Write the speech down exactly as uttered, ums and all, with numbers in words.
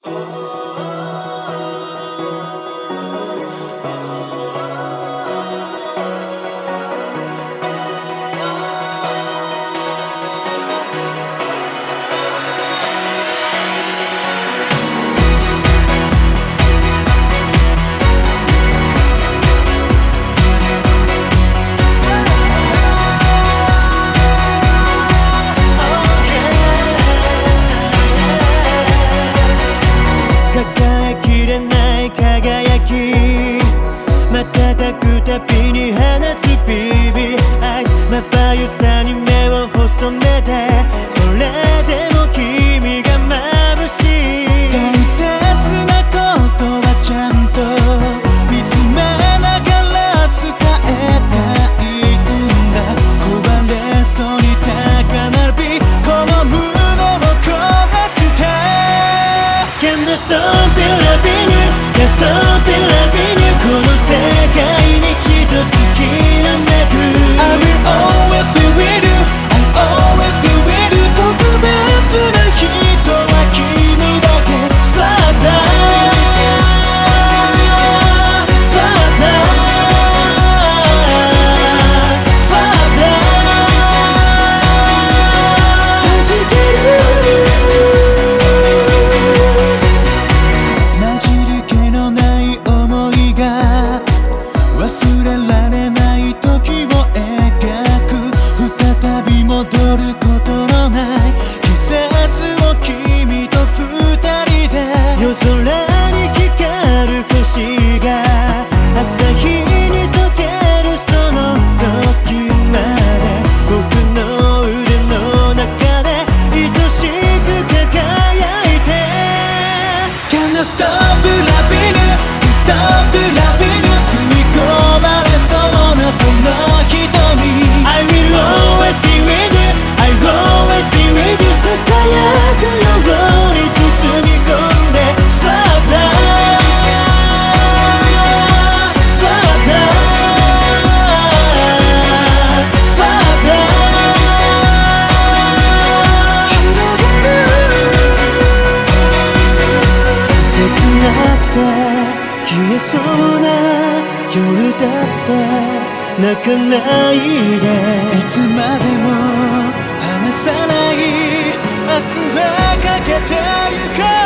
抱えきれない輝き瞬くたびに放つビビアイスまばゆさに目を細めてそれでも君が眩しい大切なことはちゃんと見つめながら伝えたいんだ壊れそうに高鳴るビこの胸を焦がして Can I stop it loving you? Can I stop it loving you? この世界に一つきらめく I will always be with you I'll always be with you 特別な人は君だけ Spotlight Spotlight Spotlight 弾ける混じる気のない想いが忘れられない時を描く再び戻ることのない季節を君と二人で夜空に光る星が朝日に溶けるその時まで僕の腕の中で愛しく輝いて Can I stop loving you? Can I stop loving you? 吸い込まれそうなその瞳 I will always be with you I will always be with you ささやくように包み込んで Spotlight Spotlight Spotlight 広げる切なくて消えそうな夜だって泣かないでいつまでも離さない明日はかけてゆこう